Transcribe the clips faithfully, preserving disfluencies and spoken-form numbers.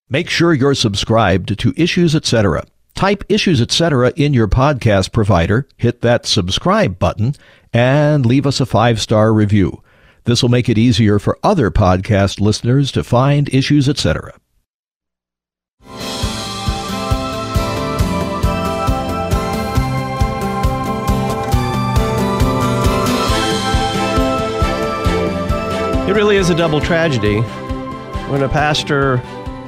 Make sure you're subscribed to Issues Etc. Type Issues Etc. in your podcast provider, hit that subscribe button, and leave us a five-star review. This will make it easier for other podcast listeners to find Issues Etc. It really is a double tragedy when a pastor,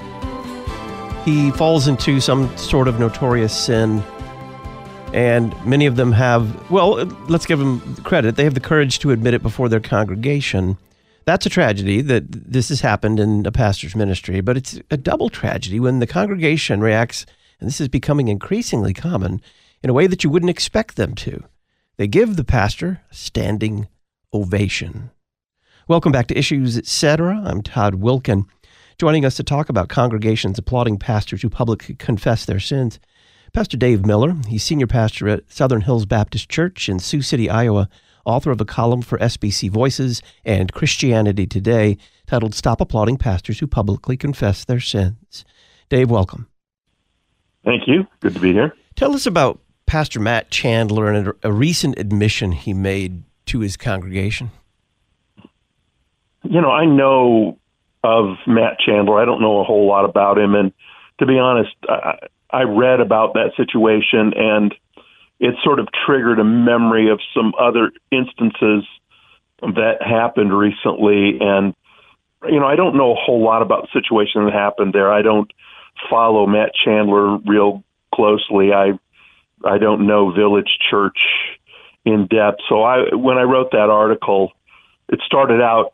he falls into some sort of notorious sin, and many of them have, well, let's give them credit. They have the courage to admit it before their congregation. That's a tragedy that this has happened in a pastor's ministry, but it's a double tragedy when the congregation reacts, and this is becoming increasingly common, in a way that you wouldn't expect them to. They give the pastor a standing ovation. Welcome back to Issues Etc. I'm Todd Wilkin. Joining us to talk about congregations applauding pastors who publicly confess their sins, Pastor Dave Miller. He's senior pastor at Southern Hills Baptist Church in Sioux City, Iowa, author of a column for S B C Voices and Christianity Today titled Stop Applauding Pastors Who Publicly Confess Their Sins. Dave, welcome. Thank you. Good to be here. Tell us about Pastor Matt Chandler and a, a recent admission he made to his congregation. You know, I know of Matt Chandler. I don't know a whole lot about him. And to be honest, I, I read about that situation, and it sort of triggered a memory of some other instances that happened recently. And, you know, I don't know a whole lot about the situation that happened there. I don't follow Matt Chandler real closely. I I don't know Village Church in depth. So I when I wrote that article, it started out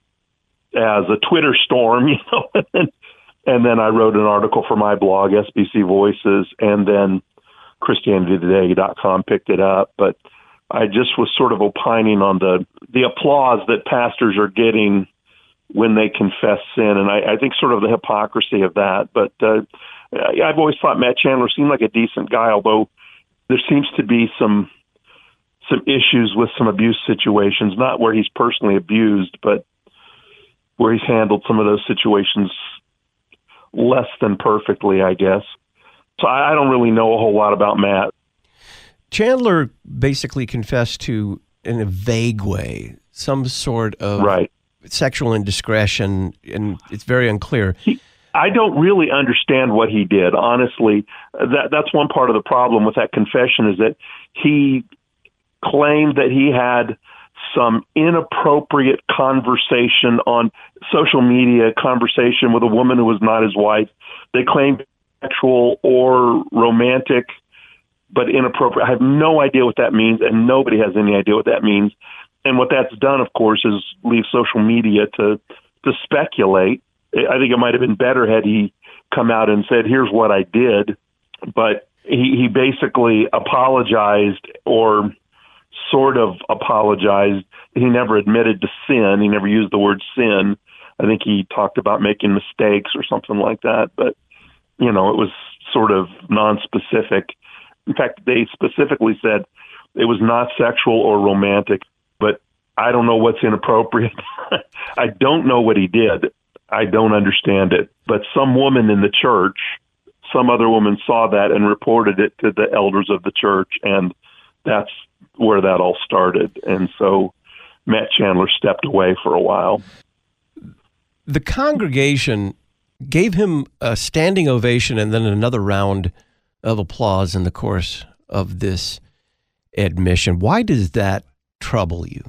as a Twitter storm, you know, and, and then I wrote an article for my blog, S B C Voices, and then Christianity Today dot com picked it up. But I just was sort of opining on the, the applause that pastors are getting when they confess sin, and I, I think sort of the hypocrisy of that. But uh, I've always thought Matt Chandler seemed like a decent guy, although there seems to be some some issues with some abuse situations, not where he's personally abused, but where he's handled some of those situations less than perfectly, I guess. So I don't really know a whole lot about Matt. Chandler basically confessed to, in a vague way, some sort of right. sexual indiscretion, and it's very unclear. He, I don't really understand what he did, honestly. That That's one part of the problem with that confession, is that he claimed that he had some inappropriate conversation on social media, conversation with a woman who was not his wife. They claimed sexual or romantic, but inappropriate. I have no idea what that means, and nobody has any idea what that means. And what that's done, of course, is leave social media to to speculate. I think it might have been better had he come out and said, here's what I did. But he, he basically apologized, or sort of apologized. He never admitted to sin. He never used the word sin. I think he talked about making mistakes or something like that. But, you know, it was sort of non-specific. In fact, they specifically said it was not sexual or romantic, but I don't know what's inappropriate. I don't know what he did. I don't understand it. But some woman in the church, some other woman saw that and reported it to the elders of the church, and that's where that all started. And so Matt Chandler stepped away for a while. The congregation gave him a standing ovation and then another round of applause in the course of this admission. Why does that trouble you?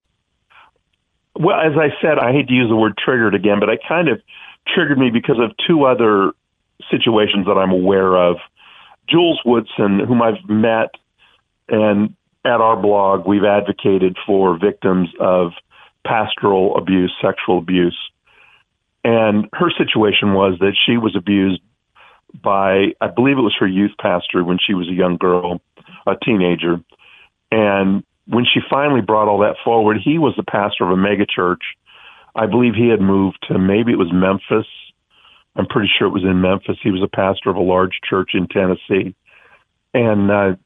Well, as I said, I hate to use the word triggered again, but it kind of triggered me because of two other situations that I'm aware of. Jules Woodson, whom I've met, and at our blog, we've advocated for victims of pastoral abuse, sexual abuse. And her situation was that she was abused by, I believe it was her youth pastor when she was a young girl, a teenager. And when she finally brought all that forward, he was the pastor of a megachurch. I believe he had moved to, maybe it was Memphis. I'm pretty sure it was in Memphis. He was a pastor of a large church in Tennessee. And uh,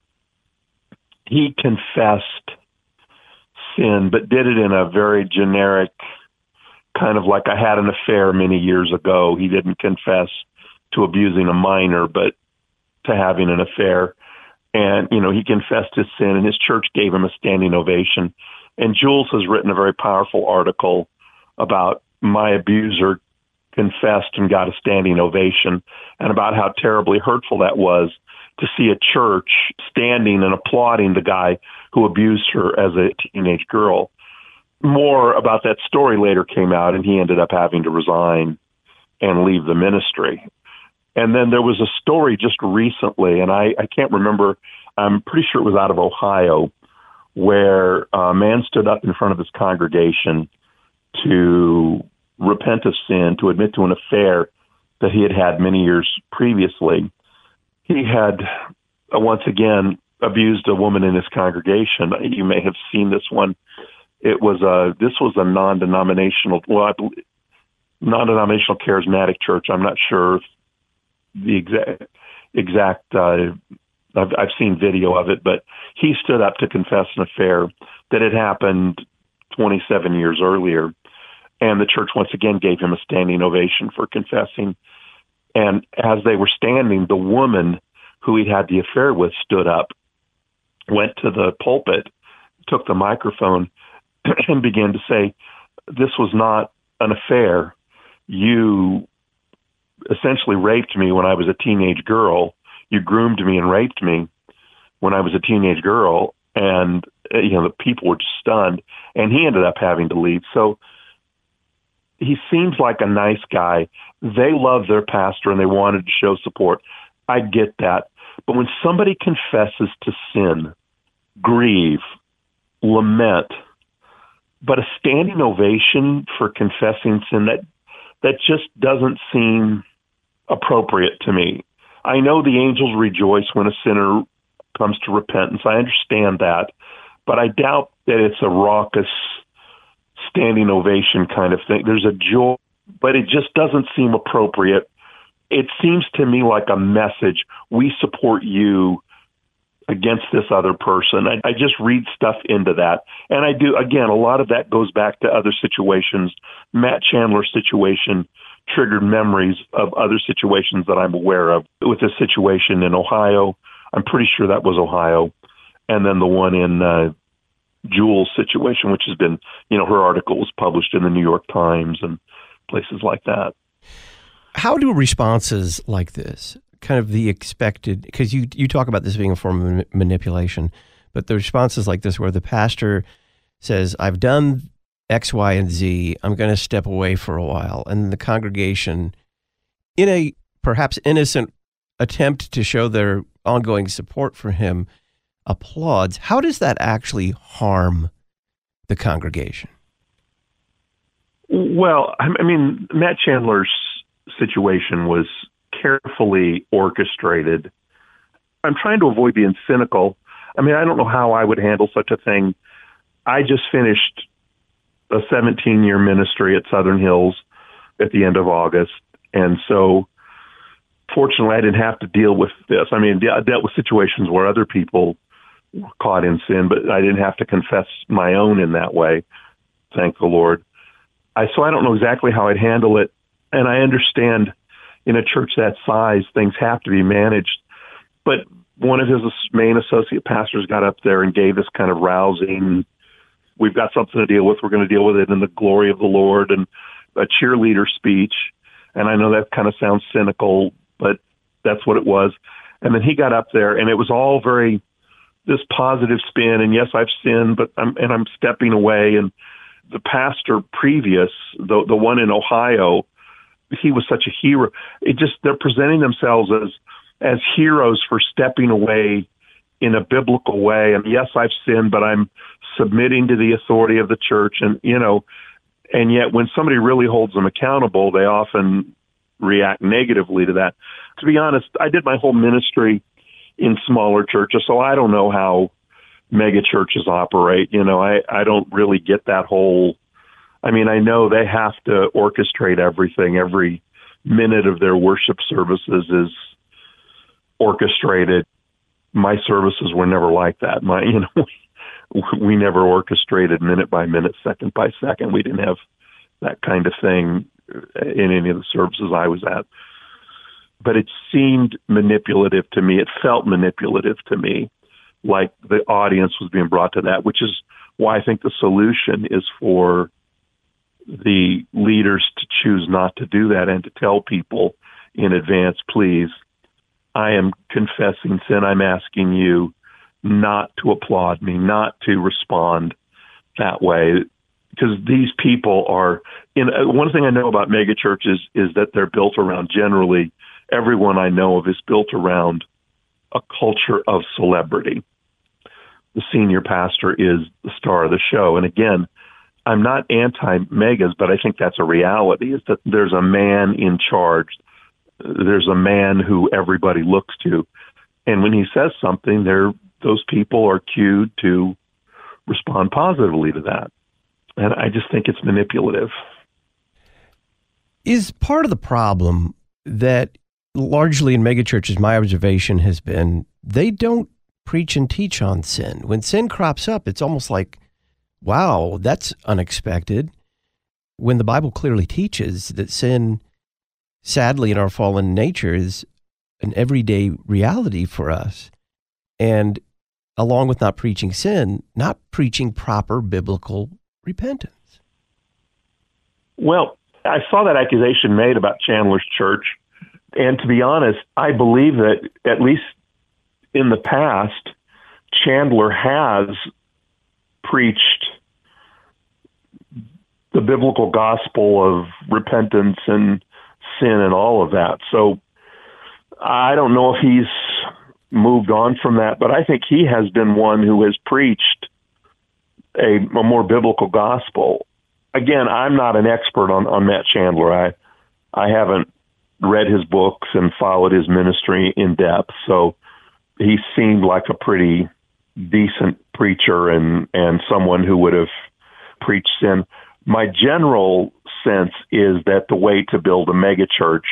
he confessed sin, but did it in a very generic, kind of like I had an affair many years ago. He didn't confess to abusing a minor, but to having an affair. And, you know, he confessed his sin, and his church gave him a standing ovation. And Jules has written a very powerful article about my abuser confessed and got a standing ovation, and about how terribly hurtful that was to see a church standing and applauding the guy who abused her as a teenage girl. More about that story later came out, and he ended up having to resign and leave the ministry. And then there was a story just recently, and I, I can't remember, I'm pretty sure it was out of Ohio, where a man stood up in front of his congregation to repent of sin, to admit to an affair that he had had many years previously. He had, uh, once again, abused a woman in his congregation. You may have seen this one. It was a, this was a non-denominational, well, I believe, non-denominational charismatic church. I'm not sure the exact, exact uh, I've, I've seen video of it, but he stood up to confess an affair that had happened twenty-seven years earlier. And the church once again gave him a standing ovation for confessing. And as they were standing, the woman who he'd had the affair with stood up, went to the pulpit, took the microphone, and began to say, "This was not an affair. You essentially raped me when I was a teenage girl. You groomed me and raped me when I was a teenage girl." And, you know, the people were just stunned, and he ended up having to leave. So he seems like a nice guy. They love their pastor, and they wanted to show support. I get that. But when somebody confesses to sin, grieve, lament, but a standing ovation for confessing sin, that that just doesn't seem appropriate to me. I know the angels rejoice when a sinner comes to repentance. I understand that, but I doubt that it's a raucous standing ovation kind of thing. There's a joy, but it just doesn't seem appropriate. It seems to me like a message. We support you against this other person. I, I just read stuff into that. And I do, again, a lot of that goes back to other situations. Matt Chandler's situation triggered memories of other situations that I'm aware of. With this situation in Ohio, I'm pretty sure that was Ohio. And then the one in uh, Jules' situation, which has been, you know, her article was published in the New York Times and places like that. How do responses like this, kind of the expected, because you you talk about this being a form of manipulation, but the responses like this where the pastor says, "I've done X, Y, and Z, I'm going to step away for a while," and the congregation, in a perhaps innocent attempt to show their ongoing support for him, applauds, how does that actually harm the congregation? Well, I mean, Matt Chandler's situation was carefully orchestrated. I'm trying to avoid being cynical. I mean, I don't know how I would handle such a thing. I just finished a seventeen-year ministry at Southern Hills at the end of August, and so fortunately I didn't have to deal with this. I mean, I dealt with situations where other people were caught in sin, but I didn't have to confess my own in that way, thank the Lord. I so I don't know exactly how I'd handle it. And I understand in a church that size, things have to be managed. But one of his main associate pastors got up there and gave this kind of rousing, we've got something to deal with, we're going to deal with it in the glory of the Lord, and a cheerleader speech. And I know that kind of sounds cynical, but that's what it was. And then he got up there, and it was all very, this positive spin, and yes, I've sinned, but I'm, and I'm stepping away. And the pastor previous, the the one in Ohio, he was such a hero. It just, they're presenting themselves as, as heroes for stepping away in a biblical way. And yes, I've sinned, but I'm submitting to the authority of the church. And, you know, and yet when somebody really holds them accountable, they often react negatively to that. To be honest, I did my whole ministry in smaller churches, so I don't know how mega churches operate. You know, I, I don't really get that whole, I mean, I know they have to orchestrate everything. Every minute of their worship services is orchestrated. My services were never like that. My, you know, we, we never orchestrated minute by minute, second by second. We didn't have that kind of thing in any of the services I was at. but it seemed manipulative to me. It felt manipulative to me, like the audience was being brought to that, which is why I think the solution is for the leaders to choose not to do that and to tell people in advance, please, I am confessing sin. I'm asking you not to applaud me, not to respond that way, because these people are in. One thing I know about megachurches is that they're built around, generally, everyone I know of is built around a culture of celebrity. The senior pastor is the star of the show. And again, I'm not anti-megas, but I think that's a reality, is that there's a man in charge. There's a man who everybody looks to. And when he says something, there those people are cued to respond positively to that. And I just think it's manipulative. Is part of the problem that largely in megachurches, my observation has been they don't preach and teach on sin. When sin crops up, it's almost like, wow, that's unexpected. When the Bible clearly teaches that sin, sadly, in our fallen nature, is an everyday reality for us. And along with not preaching sin, not preaching proper biblical repentance. Well, I saw that accusation made about Chandler's church. And to be honest, I believe that at least in the past, Chandler has preached the biblical gospel of repentance and sin and all of that. So I don't know if he's moved on from that, but I think he has been one who has preached a, a more biblical gospel. Again, I'm not an expert on, on Matt Chandler. I I haven't read his books and followed his ministry in depth, so he seemed like a pretty decent preacher and, and someone who would have preached sin. My general sense is that the way to build a megachurch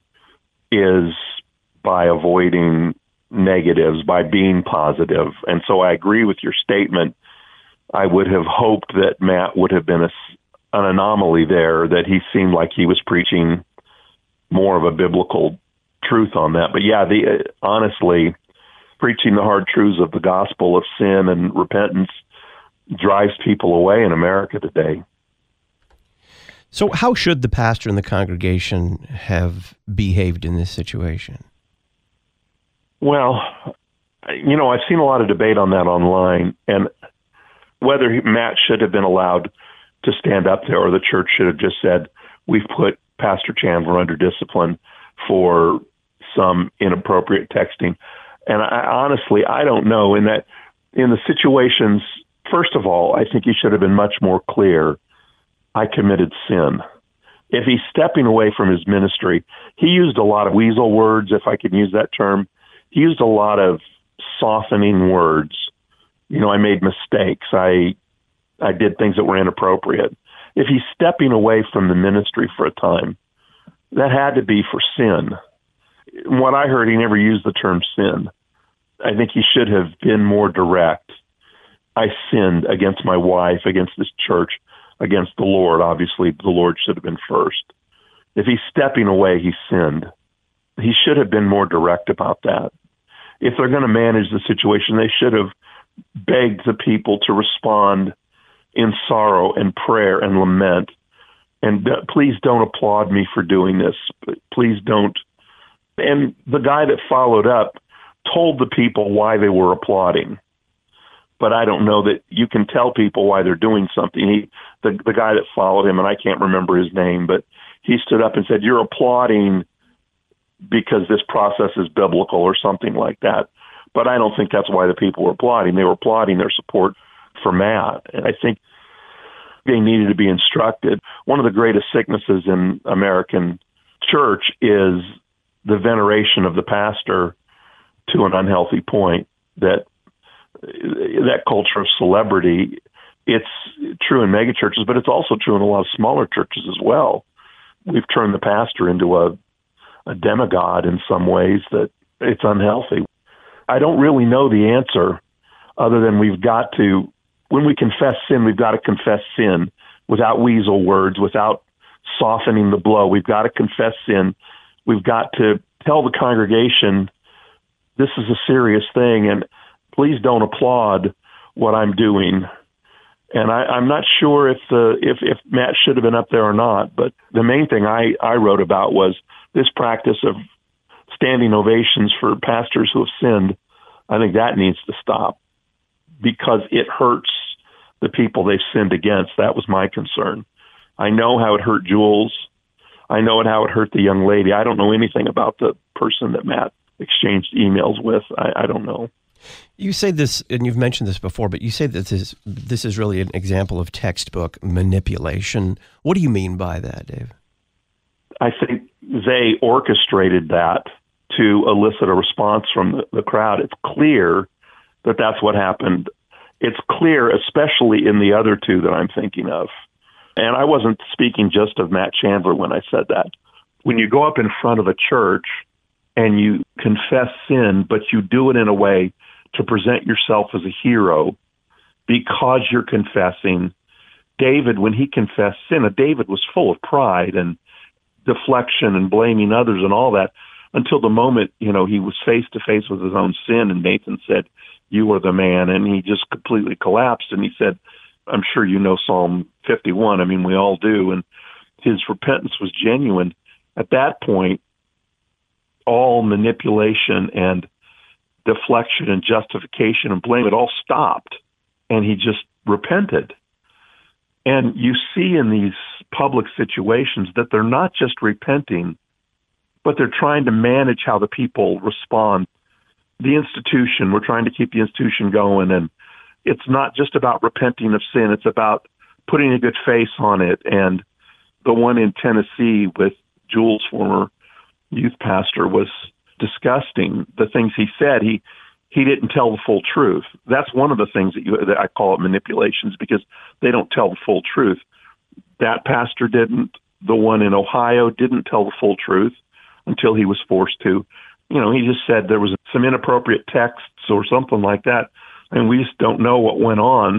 is by avoiding negatives, by being positive. And so I agree with your statement. I would have hoped that Matt would have been a, an anomaly there, that he seemed like he was preaching more of a biblical truth on that. But yeah, the uh, honestly, preaching the hard truths of the gospel of sin and repentance drives people away in America today. So how should the pastor and the congregation have behaved in this situation? Well, you know, I've seen a lot of debate on that online, and whether he, Matt should have been allowed to stand up there or the church should have just said, we've put Pastor Chandler under discipline for some inappropriate texting. And I, honestly, I don't know. In that, in the situations, first of all, I think he should have been much more clear. I committed sin. If he's stepping away from his ministry, he used a lot of weasel words, if I can use that term. He used a lot of softening words. You know, I made mistakes. I I did things that were inappropriate. If he's stepping away from the ministry for a time, that had to be for sin. What I heard, he never used the term sin. I think he should have been more direct. I sinned against my wife, against this church, against the Lord. Obviously, the Lord should have been first. If he's stepping away, he sinned. He should have been more direct about that. If they're going to manage the situation, they should have begged the people to respond in sorrow and prayer and lament. And uh, please don't applaud me for doing this. Please don't. And the guy that followed up told the people why they were applauding. But I don't know that you can tell people why they're doing something. He, the, the guy that followed him, and I can't remember his name, but he stood up and said, you're applauding because this process is biblical or something like that. But I don't think that's why the people were applauding. They were applauding their support for Matt. And I think they needed to be instructed. One of the greatest sicknesses in American church is the veneration of the pastor to an unhealthy point, that that culture of celebrity. It's true in megachurches, but it's also true in a lot of smaller churches as well. We've turned the pastor into a, a demigod in some ways that it's unhealthy. I don't really know the answer other than we've got to, when we confess sin, we've got to confess sin without weasel words, without softening the blow. We've got to confess sin. We've got to tell the congregation, this is a serious thing, and please don't applaud what I'm doing. And I, I'm not sure if the if, if Matt should have been up there or not, but the main thing I, I wrote about was this practice of standing ovations for pastors who have sinned. I think that needs to stop because it hurts the people they've sinned against. That was my concern. I know how it hurt Jules. I know it how it hurt the young lady. I don't know anything about the person that Matt exchanged emails with. I, I don't know. You say this, and you've mentioned this before, but you say that this is, this is really an example of textbook manipulation. What do you mean by that, Dave? I think they orchestrated that to elicit a response from the, the crowd. It's clear that that's what happened. It's clear, especially in the other two that I'm thinking of. And I wasn't speaking just of Matt Chandler when I said that. When you go up in front of a church and you confess sin, but you do it in a way to present yourself as a hero because you're confessing. David, when he confessed sin, David was full of pride and deflection and blaming others and all that until the moment, you know, he was face to face with his own sin and Nathan said, you are the man. And he just completely collapsed. And he said, I'm sure you know Psalm fifty-one. I mean, we all do. And his repentance was genuine. At that point, all manipulation and deflection and justification and blame, it all stopped. And he just repented. And you see in these public situations that they're not just repenting, but they're trying to manage how the people respond. The institution, we're trying to keep the institution going, and it's not just about repenting of sin, it's about putting a good face on it. And the one in Tennessee with Jules' former youth pastor was disgusting. The things he said, he he didn't tell the full truth. That's one of the things that, you, that I call it manipulations, because they don't tell the full truth. That pastor didn't. The one in Ohio didn't tell the full truth until he was forced to. You know, he just said there was some inappropriate texts or something like that, and we just don't know what went on.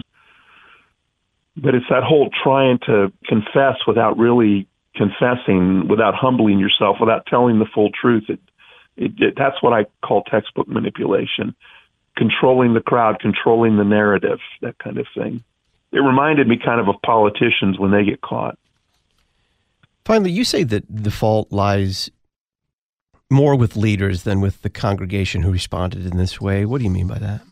But it's that whole trying to confess without really confessing, without humbling yourself, without telling the full truth. It, it, it, that's what I call textbook manipulation, controlling the crowd, controlling the narrative, that kind of thing. It reminded me kind of of politicians when they get caught. Finally, you say that the fault lies more with leaders than with the congregation who responded in this way. What do you mean by that?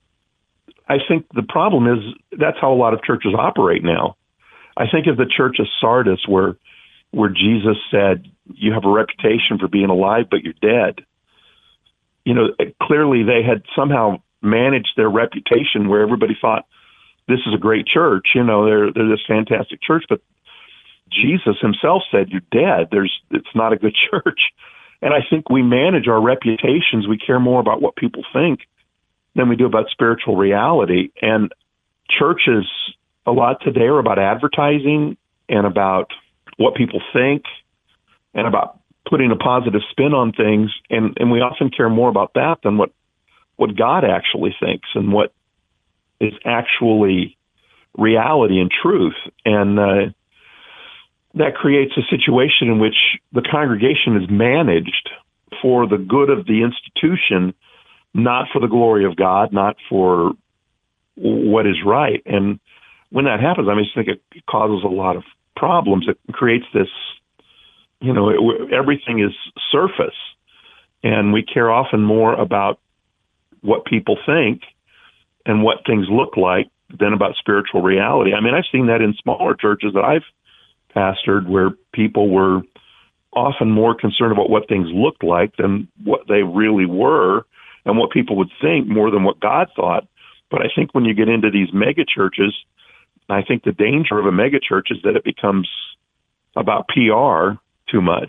I think the problem is that's how a lot of churches operate now. I think of the church of Sardis where where Jesus said, you have a reputation for being alive, but you're dead. You know, clearly they had somehow managed their reputation where everybody thought, this is a great church, you know, they're they're this fantastic church, but Jesus himself said, you're dead. There's it's not a good church. And I think we manage our reputations. We care more about what people think than we do about spiritual reality. And churches a lot today are about advertising and about what people think and about putting a positive spin on things. And, and we often care more about that than what, what God actually thinks and what is actually reality and truth. And uh, that creates a situation in which the congregation is managed for the good of the institution, not for the glory of God, not for what is right. And when that happens, I mean, I think it causes a lot of problems. It creates this, you know, it, everything is surface, and we care often more about what people think and what things look like than about spiritual reality. I mean, I've seen that in smaller churches that I've pastored where people were often more concerned about what things looked like than what they really were and what people would think more than what God thought. But I think when you get into these mega churches, I think the danger of a mega church is that it becomes about P R too much.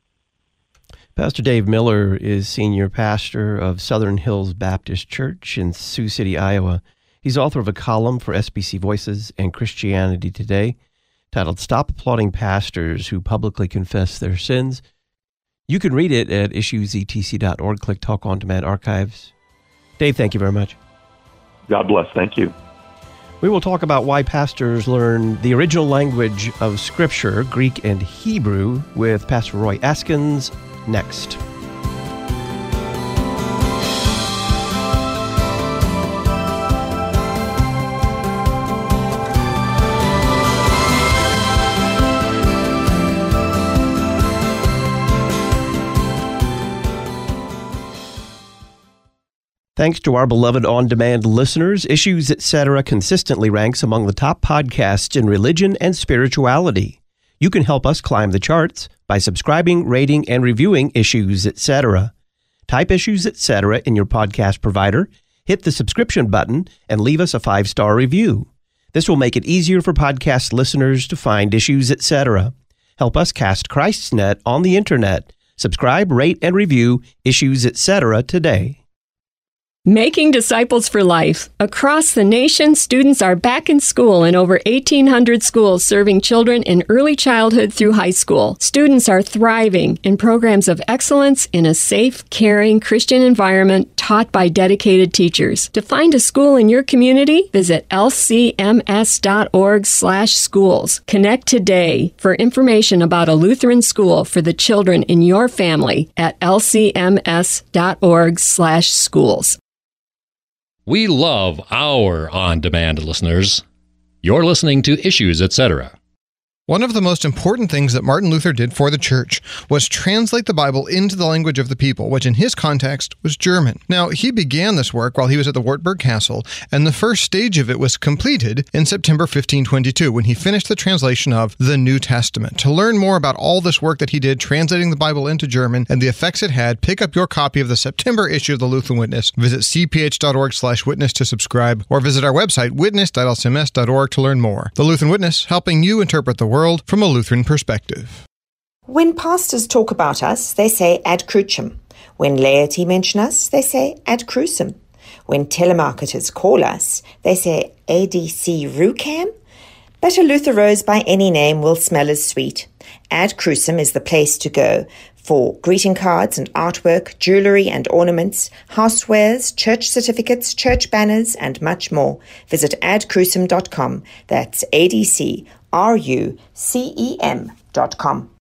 Pastor Dave Miller is senior pastor of Southern Hills Baptist Church in Sioux City, Iowa. He's author of a column for S B C Voices and Christianity Today titled Stop Applauding Pastors Who Publicly Confess Their Sins. You can read it at issues e t c dot org. Click Talk On Demand Archives. Dave, thank you very much. God bless. Thank you. We will talk about why pastors learn the original language of Scripture, Greek and Hebrew, with Pastor Roy Askins next. Thanks to our beloved on-demand listeners, Issues Etc. consistently ranks among the top podcasts in religion and spirituality. You can help us climb the charts by subscribing, rating, and reviewing Issues Etc. Type Issues Etc. in your podcast provider, hit the subscription button, and leave us a five-star review. This will make it easier for podcast listeners to find Issues Etc. Help us cast Christ's net on the internet. Subscribe, rate, and review Issues Etc. today. Making Disciples for Life. Across the nation, students are back in school in over eighteen hundred schools serving children in early childhood through high school. Students are thriving in programs of excellence in a safe, caring Christian environment taught by dedicated teachers. To find a school in your community, visit l c m s dot org slash schools. Connect today for information about a Lutheran school for the children in your family at l c m s dot org slash schools. We love our on-demand listeners. You're listening to Issues Etc. One of the most important things that Martin Luther did for the church was translate the Bible into the language of the people, which in his context was German. Now, he began this work while he was at the Wartburg Castle, and the first stage of it was completed in September fifteen twenty-two, when he finished the translation of the New Testament. To learn more about all this work that he did translating the Bible into German and the effects it had, pick up your copy of the September issue of the Lutheran Witness. Visit c p h dot org slash witness to subscribe, or visit our website, witness dot l c m s dot org, to learn more. The Lutheran Witness, helping you interpret the world from a Lutheran perspective. When pastors talk about us, they say ad crucem. When laity mention us, they say ad crucem. When telemarketers call us, they say A D C Rucam. But a Luther rose by any name will smell as sweet. Ad crucem is the place to go for greeting cards and artwork, jewelry and ornaments, housewares, church certificates, church banners, and much more. Visit ad crucem dot com. That's A D C R U C E M dot com.